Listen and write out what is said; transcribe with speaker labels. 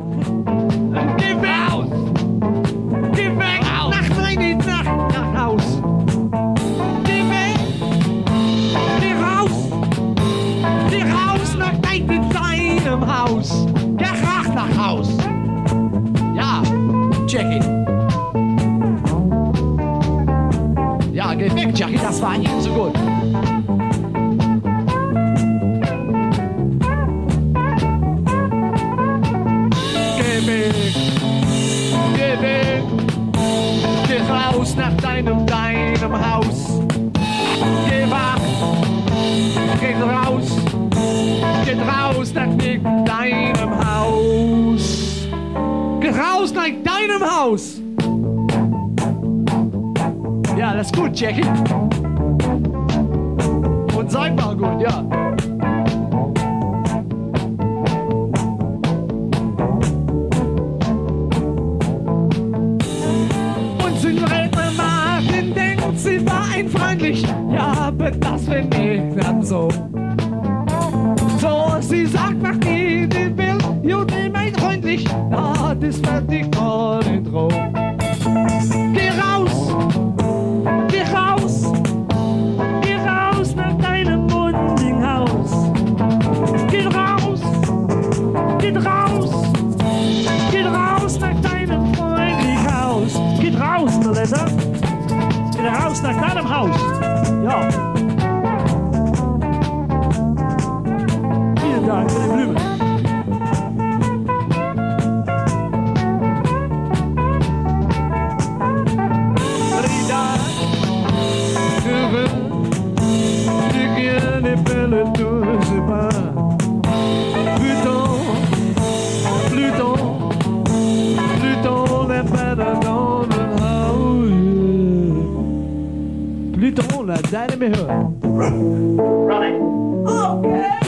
Speaker 1: Geh weg! Geh weg! Nach meine Nacht nach Haus! Geh weg! Geh raus! Geh raus nach deinem Haus! Geh raus nach Haus! Ja, Jackie! Ja, geh weg, Jackie, das war nicht so gut. Geh weg! Geh weg! Geh raus nach deinem Haus! Geh wach! Geht raus nach deinem Haus! Geh raus nach deinem Haus! Ja, das ist gut, Jackie. Und sag mal gut, ja. Und Silvester Martin denkt, sie war ein freundlich, ja, aber das will nicht dann so. So, sie sagt, nach die will, Judy meint freundlich, ja, das wird die Kohle droh. Geh raus! Geh raus! Geh raus nach deinem Mundinghaus! Geh raus! Geh raus! Geh raus nach deinem freundlichen Haus! Geh raus, Melissa! Geh raus nach deinem Haus! Ja! Vielen Dank für die Blumen! Pluton, la dame est
Speaker 2: Running.
Speaker 1: Okay.